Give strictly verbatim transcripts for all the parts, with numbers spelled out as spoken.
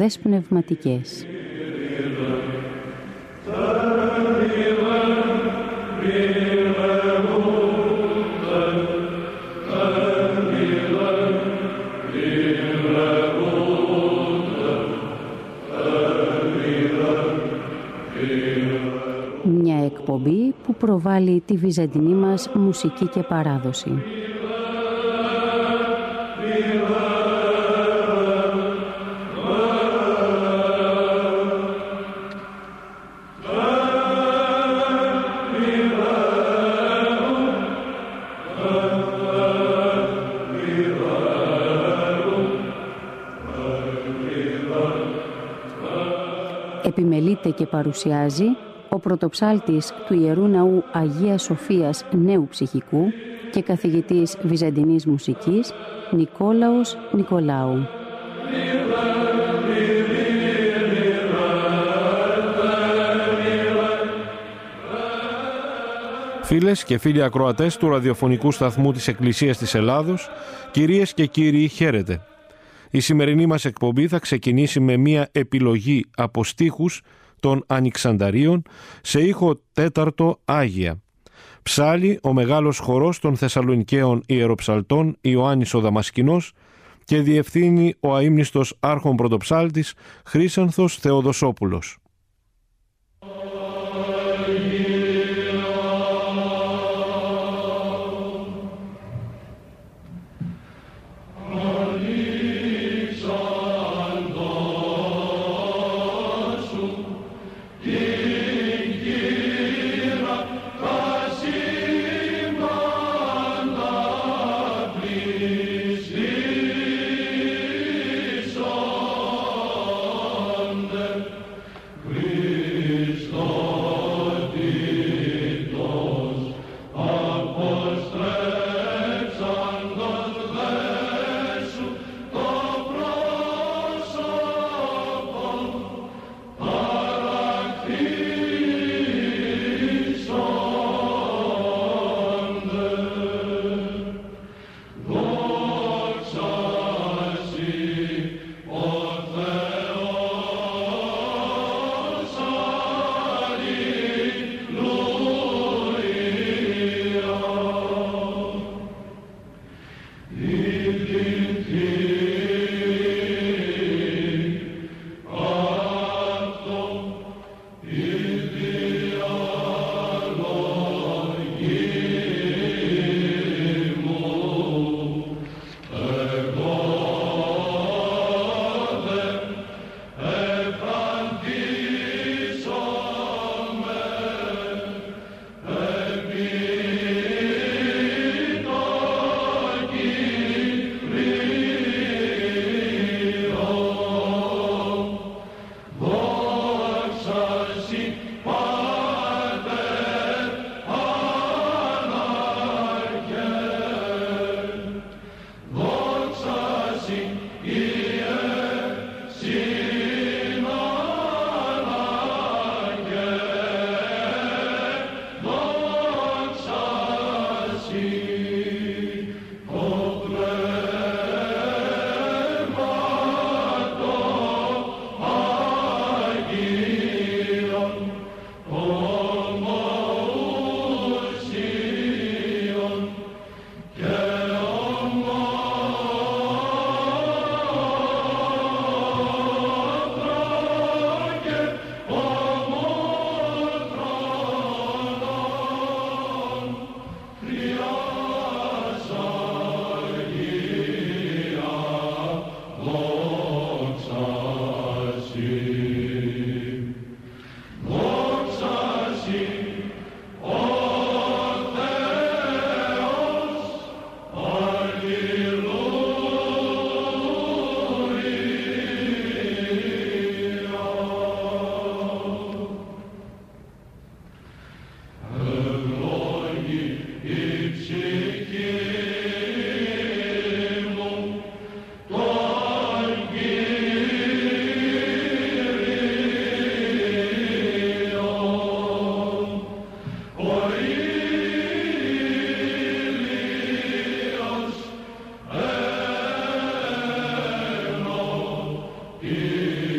επαφές πνευματικές. Μια εκπομπή που προβάλλει τη βυζαντινή μας μουσική και παράδοση. Επιμελείται και παρουσιάζει ο πρωτοψάλτης του Ιερού Ναού Αγίας Σοφίας Νέου Ψυχικού και καθηγητής βυζαντινής μουσικής Νικόλαος Νικολάου. Φίλες και φίλοι ακροατές του ραδιοφωνικού σταθμού της Εκκλησίας της Ελλάδος, κυρίες και κύριοι, χαίρετε. Η σημερινή μας εκπομπή θα ξεκινήσει με μία επιλογή από στίχους των Ανοιξανταρίων σε ήχο τέταρτο Άγια. Ψάλλει ο μεγάλος χορός των Θεσσαλονικαίων ιεροψαλτών Ιωάννης ο Δαμασκηνός και διευθύνει ο αείμνηστος άρχον πρωτοψάλτης Χρύσανθος Θεοδοσόπουλος.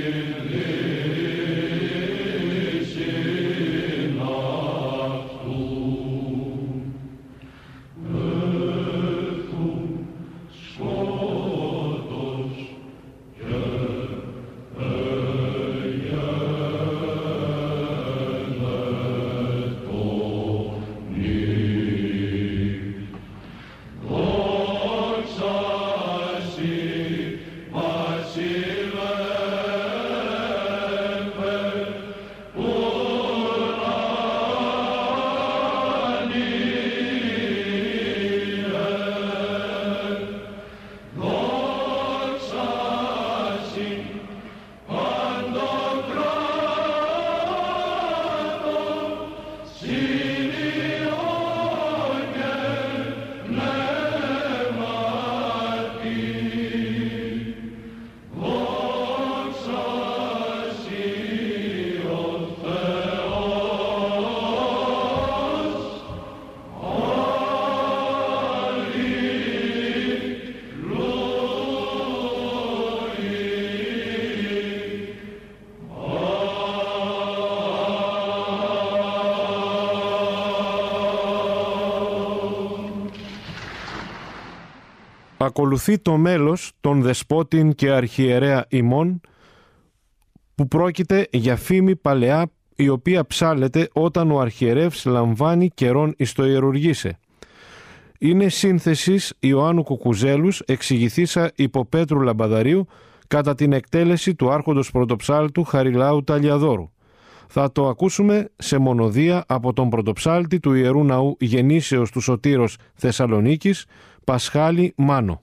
Ακολουθεί το μέλος των δεσπότην και αρχιερέα ημών, που πρόκειται για φήμη παλαιά, η οποία ψάλλεται όταν ο αρχιερεύς λαμβάνει καιρόν εις το ιερουργήσε. Είναι σύνθεσης Ιωάννου Κουκουζέλους, εξηγηθήσα υπό Πέτρου Λαμπαδαρίου, κατά την εκτέλεση του άρχοντος πρωτοψάλτου Χαριλάου Ταλιαδόρου. Θα το ακούσουμε σε μονοδία από τον πρωτοψάλτη του Ιερού Ναού Γεννήσεως του Σωτήρος Θεσσαλονίκης, Πασχάλη Μάνο.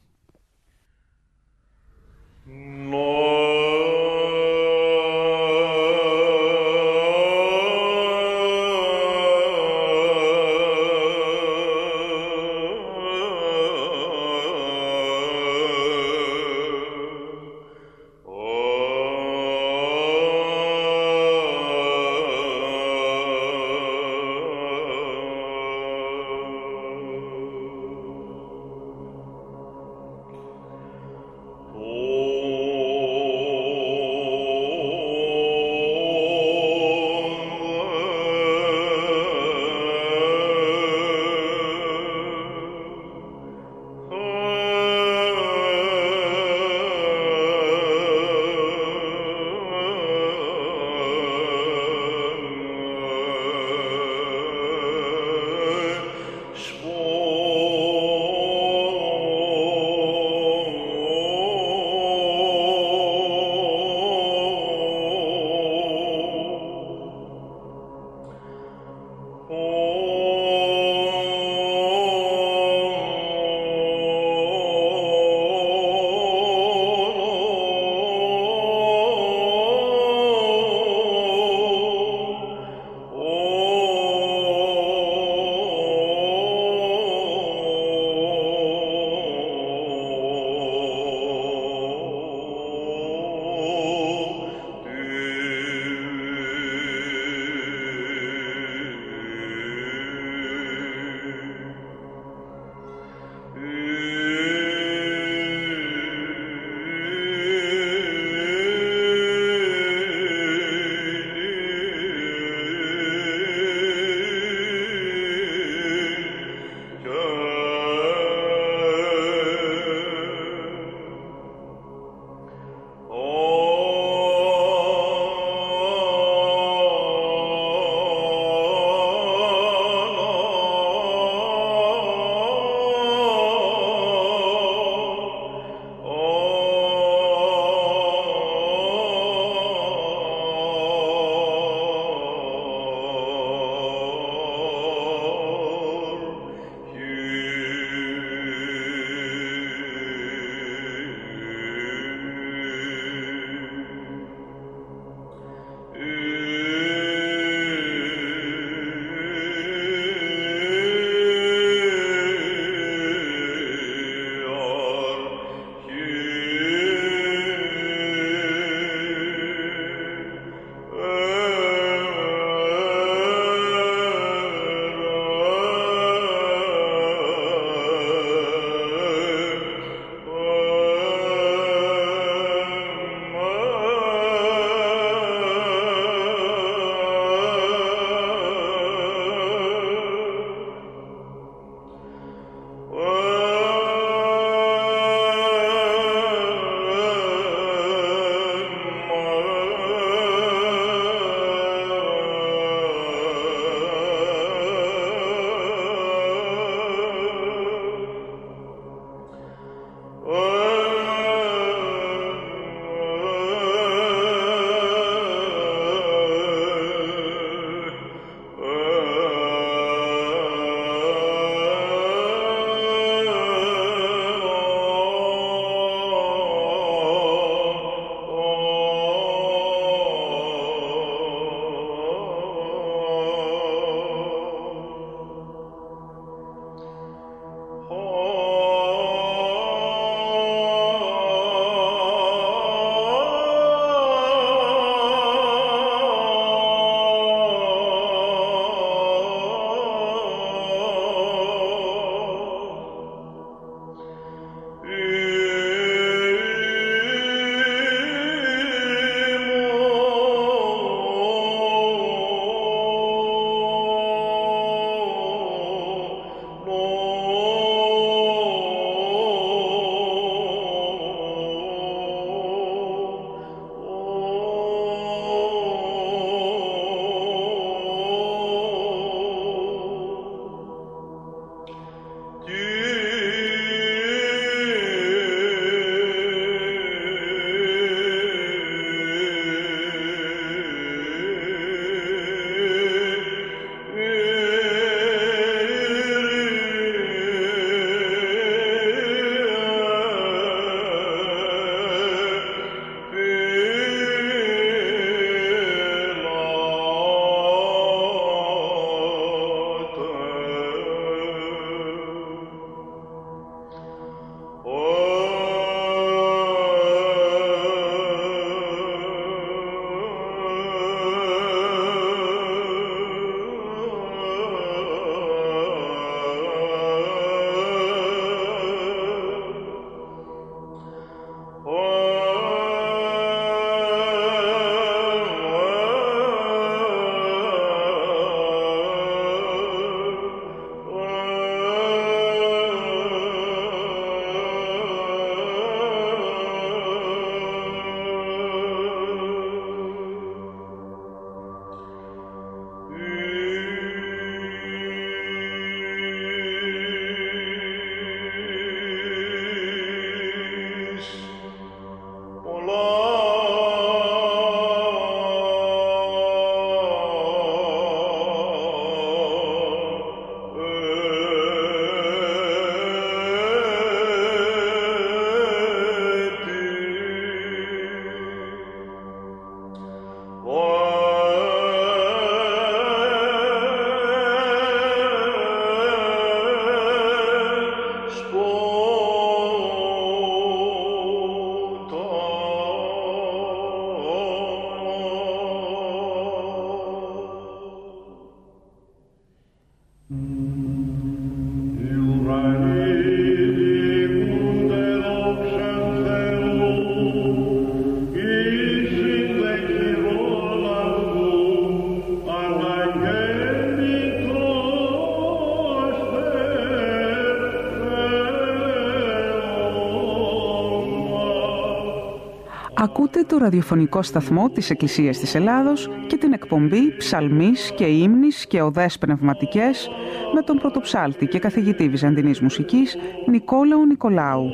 Ακούτε το ραδιοφωνικό σταθμό της Εκκλησίας της Ελλάδος και την εκπομπή «Ψαλμής και ύμνης και οδές πνευματικές» με τον πρωτοψάλτη και καθηγητή βυζαντινής μουσικής Νικόλαο Νικολάου.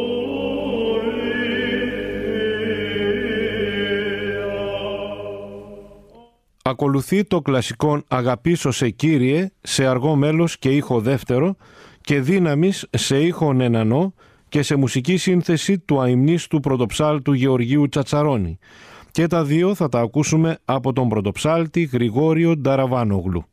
Ακολουθεί το κλασικό «Αγαπήσω σε Κύριε» σε αργό μέλος και ήχο δεύτερο και «Δύναμης» σε ήχο ενανό και σε μουσική σύνθεση του αημνίστου πρωτοψάλτου Γεωργίου Τσατσαρώνη. Και τα δύο θα τα ακούσουμε από τον πρωτοψάλτη Γρηγόριο Νταραβάνογλου.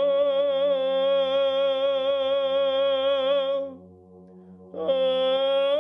Oh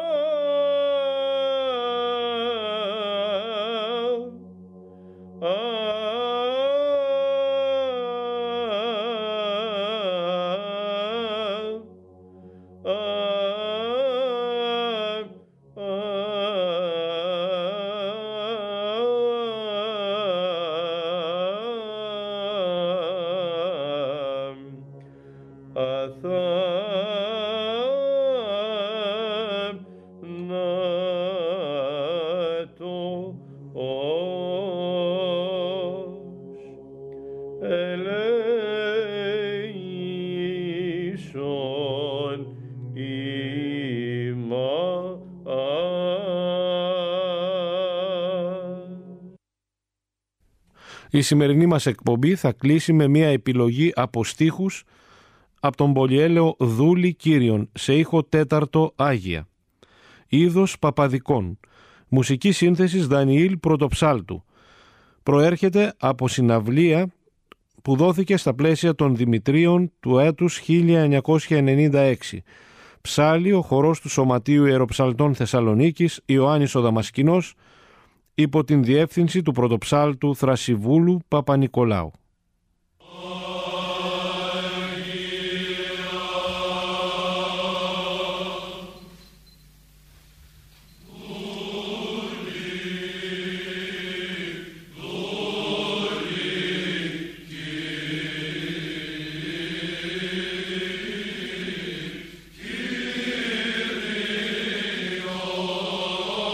Η σημερινή μας εκπομπή θα κλείσει με μια επιλογή από στίχους από τον πολυέλαιο Δούλη Κύριον σε ήχο τέταρτο Άγια. Είδος Παπαδικών. Μουσική σύνθεσης Δανιήλ Πρωτοψάλτου. Προέρχεται από συναυλία που δόθηκε στα πλαίσια των Δημητρίων του έτους χίλια εννιακόσια ενενήντα έξι. Ψάλλει ο χορός του Σωματείου Ιεροψαλτών Θεσσαλονίκης Ιωάννης ο Δαμασκηνός υπό την διεύθυνση του πρωτοψάλτου Θρασιβούλου Παπα-Νικολάου.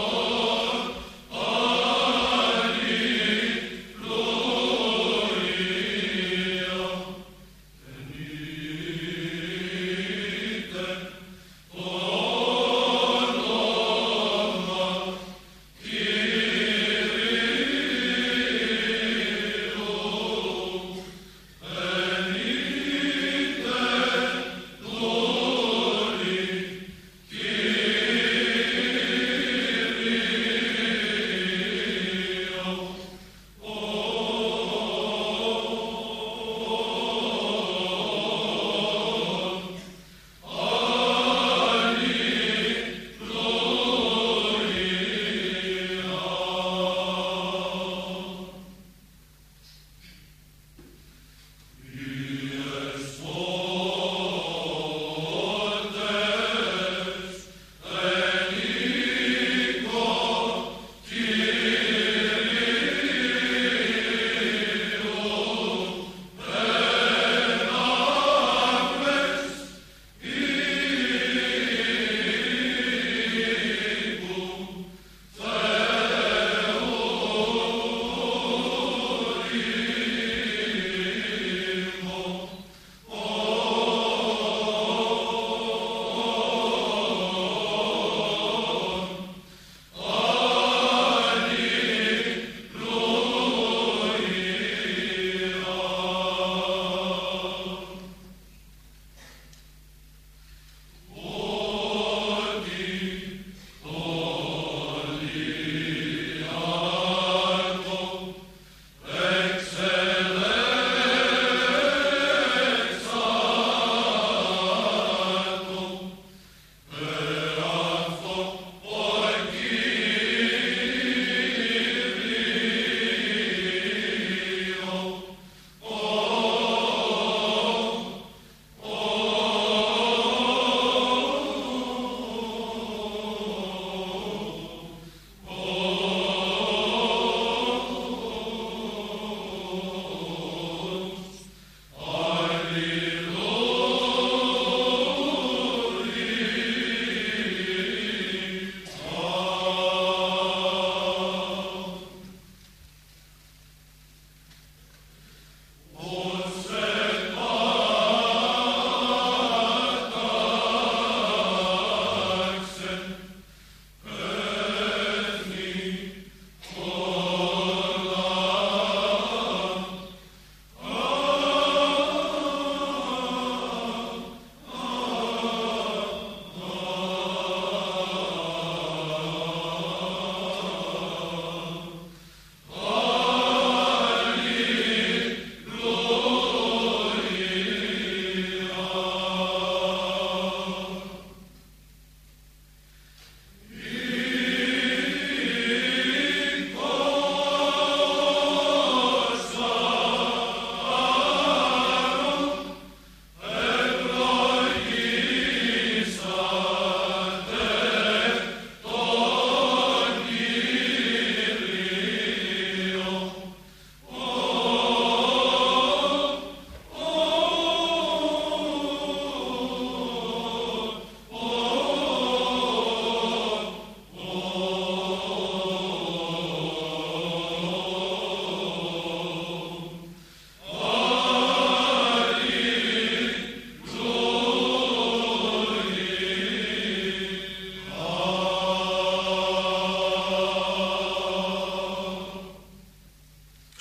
Glory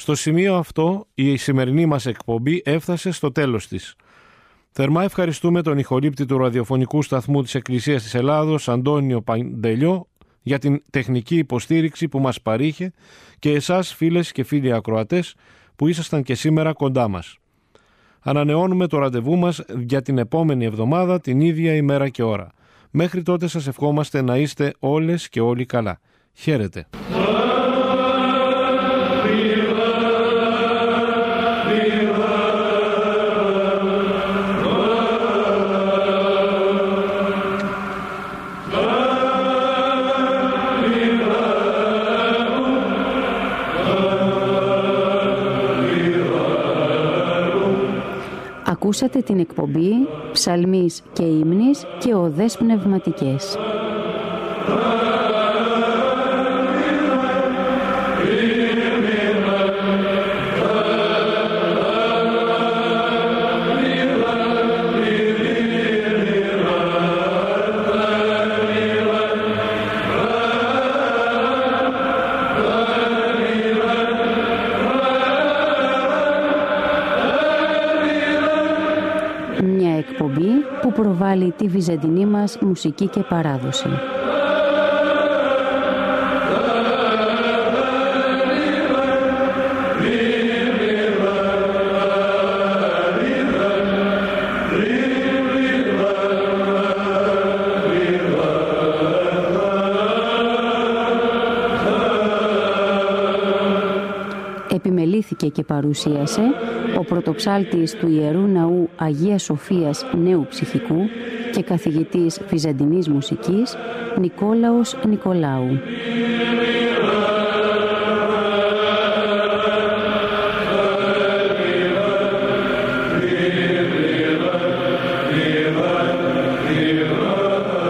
Στο σημείο αυτό η σημερινή μας εκπομπή έφτασε στο τέλος της. Θερμά ευχαριστούμε τον ηχολήπτη του ραδιοφωνικού σταθμού της Εκκλησίας της Ελλάδος, Αντώνιο Παντελιό, για την τεχνική υποστήριξη που μας παρήχε και εσάς φίλες και φίλοι ακροατές που ήσασταν και σήμερα κοντά μας. Ανανεώνουμε το ραντεβού μας για την επόμενη εβδομάδα την ίδια ημέρα και ώρα. Μέχρι τότε σας ευχόμαστε να είστε όλες και όλοι καλά. Χαίρετε. Ακούσατε την εκπομπή «Ψαλμής και ύμνης και οδές πνευματικές». Που προβάλλει τη βυζαντινή μας μουσική και παράδοση. Επιμελήθηκε και παρουσίασε ο πρωτοψάλτης του Ιερού Ναού Αγίας Σοφίας Νέου Ψυχικού και καθηγητής βυζαντινής μουσικής Νικόλαος Νικολάου.